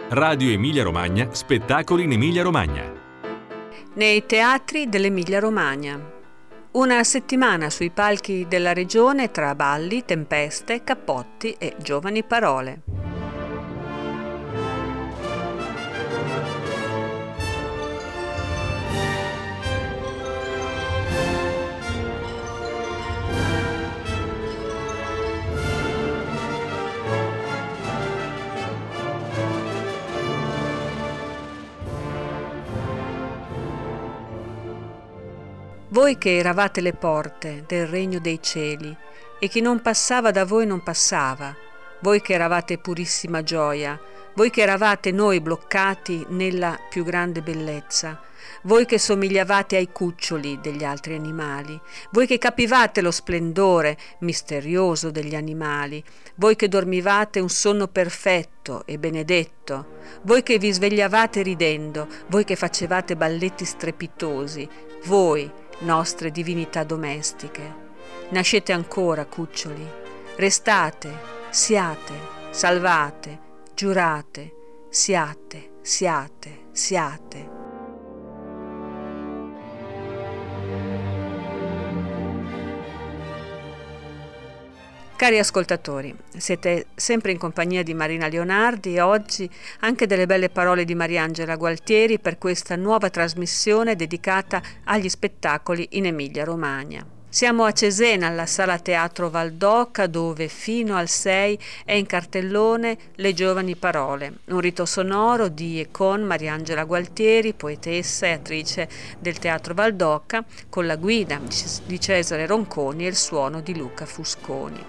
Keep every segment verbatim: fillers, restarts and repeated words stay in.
Radio Emilia Romagna, spettacoli in Emilia Romagna. Nei teatri dell'Emilia Romagna. Una settimana sui palchi della regione tra balli, tempeste, cappotti e giovani parole. Voi che eravate le porte del regno dei cieli, e chi non passava da voi non passava, voi che eravate purissima gioia, voi che eravate noi bloccati nella più grande bellezza, voi che somigliavate ai cuccioli degli altri animali, voi che capivate lo splendore misterioso degli animali, voi che dormivate un sonno perfetto e benedetto, voi che vi svegliavate ridendo, voi che facevate balletti strepitosi, voi, nostre divinità domestiche. Nascete ancora, cuccioli, restate, siate, salvate, giurate, siate, siate, siate. Cari ascoltatori, siete sempre in compagnia di Marina Leonardi e oggi anche delle belle parole di Mariangela Gualtieri per questa nuova trasmissione dedicata agli spettacoli in Emilia Romagna. Siamo a Cesena, alla Sala Teatro Valdocca, dove fino al sei è in cartellone Le giovani parole, un rito sonoro di e con Mariangela Gualtieri, poetessa e attrice del Teatro Valdocca, con la guida di Cesare Ronconi e il suono di Luca Fusconi.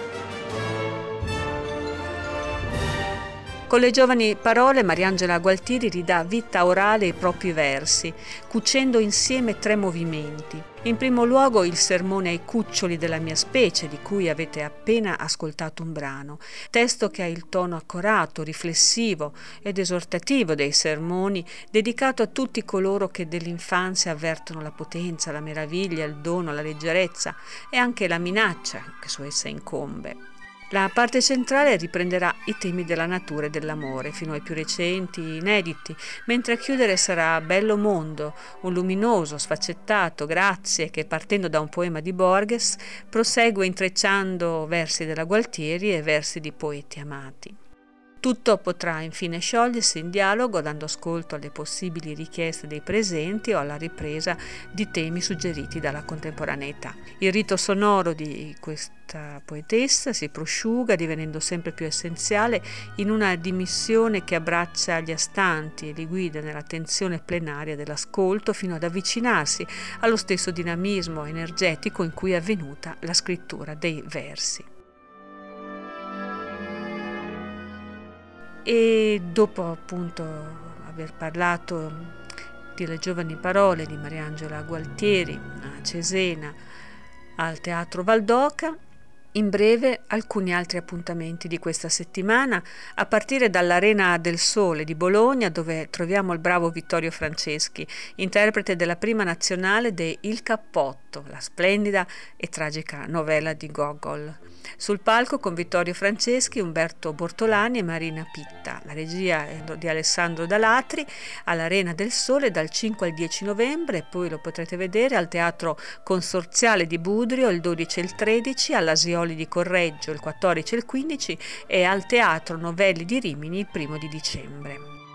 Con le giovani parole Mariangela Gualtieri ridà vita orale ai propri versi, cucendo insieme tre movimenti. In primo luogo il sermone ai cuccioli della mia specie, di cui avete appena ascoltato un brano, testo che ha il tono accorato, riflessivo ed esortativo dei sermoni, dedicato a tutti coloro che dell'infanzia avvertono la potenza, la meraviglia, il dono, la leggerezza e anche la minaccia che su essa incombe. La parte centrale riprenderà i temi della natura e dell'amore, fino ai più recenti, inediti, mentre a chiudere sarà Bello mondo, un luminoso, sfaccettato grazie che, partendo da un poema di Borges, prosegue intrecciando versi della Gualtieri e versi di poeti amati. Tutto potrà infine sciogliersi in dialogo, dando ascolto alle possibili richieste dei presenti o alla ripresa di temi suggeriti dalla contemporaneità. Il rito sonoro di questa poetessa si prosciuga, divenendo sempre più essenziale in una dimissione che abbraccia gli astanti e li guida nella tensione plenaria dell'ascolto fino ad avvicinarsi allo stesso dinamismo energetico in cui è avvenuta la scrittura dei versi. E dopo appunto aver parlato delle giovani parole di Mariangela Gualtieri a Cesena al Teatro Valdocca, in breve alcuni altri appuntamenti di questa settimana, a partire dall'Arena del Sole di Bologna, dove troviamo il bravo Vittorio Franceschi, interprete della prima nazionale de Il Cappotto, la splendida e tragica novella di Gogol. Sul palco con Vittorio Franceschi, Umberto Bortolani e Marina Pitta. La regia è di Alessandro Dalatri all'Arena del Sole dal cinque al dieci novembre, e poi lo potrete vedere al Teatro Consorziale di Budrio il dodici e il tredici, all'Asioli di Correggio il quattordici e il quindici e al Teatro Novelli di Rimini il primo di dicembre.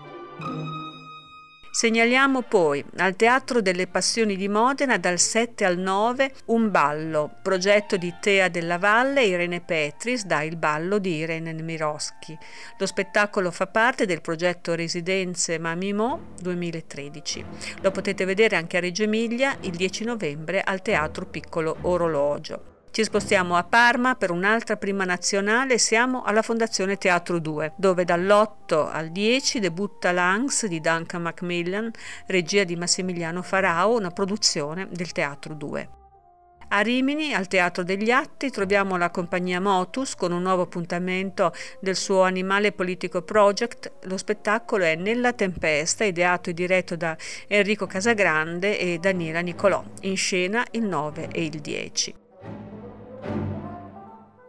Segnaliamo poi al Teatro delle Passioni di Modena dal sette al nove Un ballo, progetto di Tea della Valle e Irene Petris da Il ballo di Irene Nemirovsky. Lo spettacolo fa parte del progetto Residenze Mamimo duemilatredici. Lo potete vedere anche a Reggio Emilia il dieci novembre al Teatro Piccolo Orologio. Ci spostiamo a Parma per un'altra prima nazionale, siamo alla Fondazione Teatro due, dove dall'otto al dieci debutta L'Anx di Duncan Macmillan, regia di Massimiliano Farao, una produzione del Teatro due. A Rimini, al Teatro degli Atti, troviamo la compagnia Motus con un nuovo appuntamento del suo Animale Politico Project. Lo spettacolo è Nella tempesta, ideato e diretto da Enrico Casagrande e Daniela Nicolò, in scena il nove e il dieci.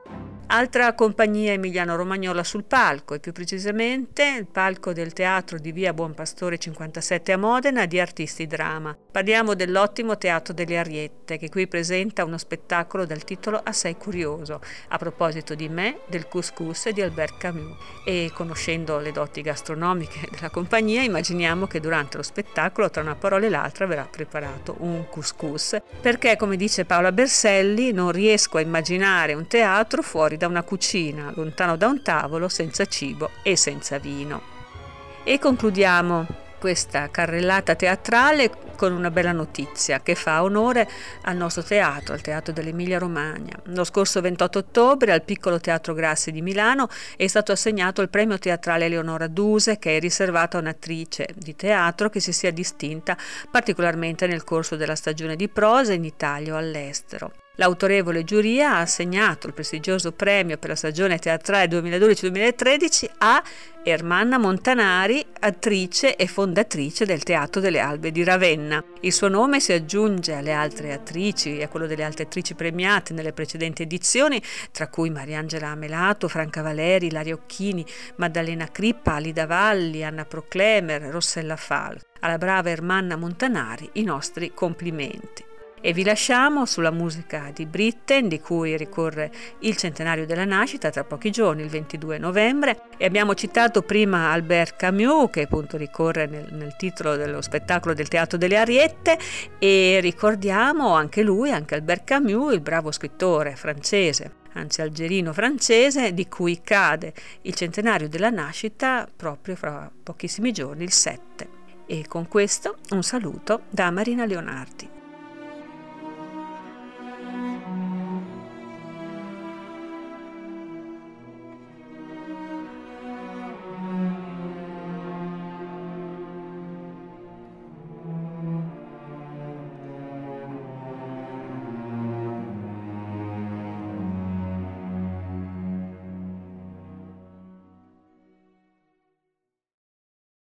Altra compagnia emiliano-romagnola sul palco, e più precisamente il palco del teatro di via Buon Pastore cinquantasette a Modena di Artisti Drama. Parliamo dell'ottimo Teatro delle Ariette, che qui presenta uno spettacolo dal titolo assai curioso, a proposito di me, del couscous e di Albert Camus. E conoscendo le doti gastronomiche della compagnia, immaginiamo che durante lo spettacolo, tra una parola e l'altra, verrà preparato un couscous, perché, come dice Paola Berselli, non riesco a immaginare un teatro fuori da una cucina, lontano da un tavolo, senza cibo e senza vino. E concludiamo questa carrellata teatrale con una bella notizia che fa onore al nostro teatro, al Teatro dell'Emilia Romagna. Lo scorso ventotto ottobre al Piccolo Teatro Grassi di Milano è stato assegnato il premio teatrale Leonora Duse, che è riservato a un'attrice di teatro che si sia distinta particolarmente nel corso della stagione di prosa in Italia o all'estero. L'autorevole giuria ha assegnato il prestigioso premio per la stagione teatrale duemiladodici duemilatredici a Ermanna Montanari, attrice e fondatrice del Teatro delle Albe di Ravenna. Il suo nome si aggiunge alle altre attrici e a quello delle altre attrici premiate nelle precedenti edizioni, tra cui Mariangela Amelato, Franca Valeri, Ilaria Occhini, Maddalena Crippa, Alida Valli, Anna Proclemer, Rossella Fal. Alla brava Ermanna Montanari i nostri complimenti. E vi lasciamo sulla musica di Britten, di cui ricorre il centenario della nascita tra pochi giorni, il ventidue novembre, e abbiamo citato prima Albert Camus, che appunto ricorre nel, nel titolo dello spettacolo del Teatro delle Ariette, e ricordiamo anche lui, anche Albert Camus, il bravo scrittore francese, anzi algerino francese, di cui cade il centenario della nascita proprio fra pochissimi giorni, il sette. E con questo un saluto da Marina Leonardi.